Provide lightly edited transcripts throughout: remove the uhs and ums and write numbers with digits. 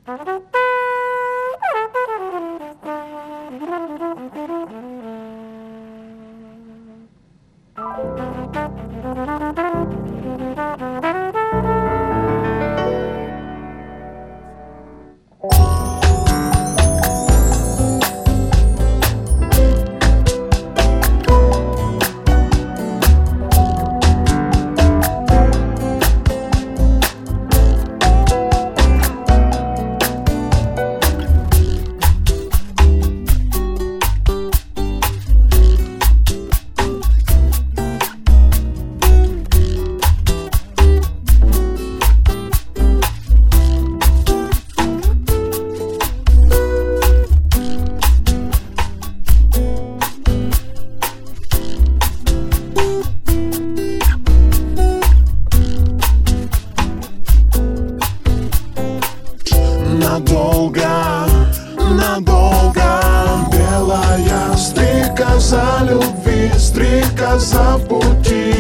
Надолго, надолго белая стрекоза любви, стрекоза в пути.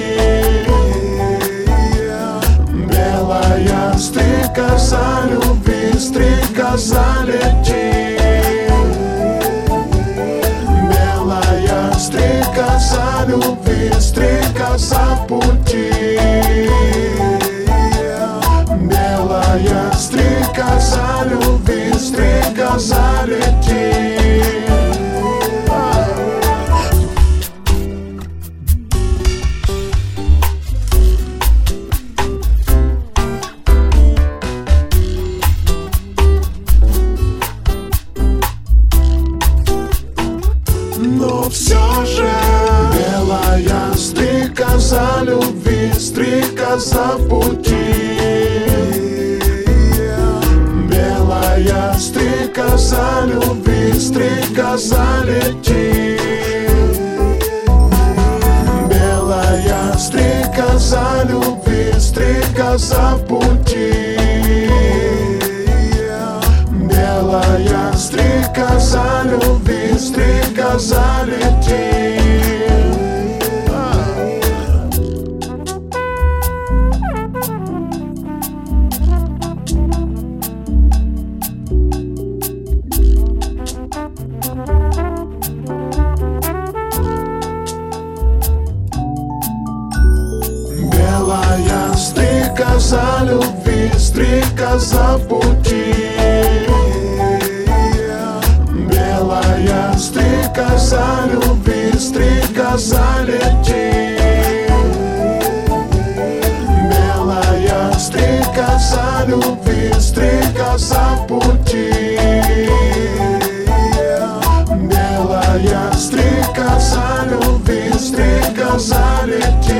Белая стрекоза любви, стрекоза лети. Белая стрекоза любви, стрекоза в пути. Белая стрекоза любви, стрекоза лети. Но все же белая стрекоза любви, стрекоза в пути. Белая стрекоза любви, стрекоза лети. Белая стрекоза любви, стрекоза в пути. Белая стрекоза любви, стрекоза лети. Белая стрекоза любви, стрекоза в пути. Белая стрекоза любви, стрекоза лети. Белая стрекоза любви, стрекоза в пути. Белая стрекоза любви, стрекоза лети.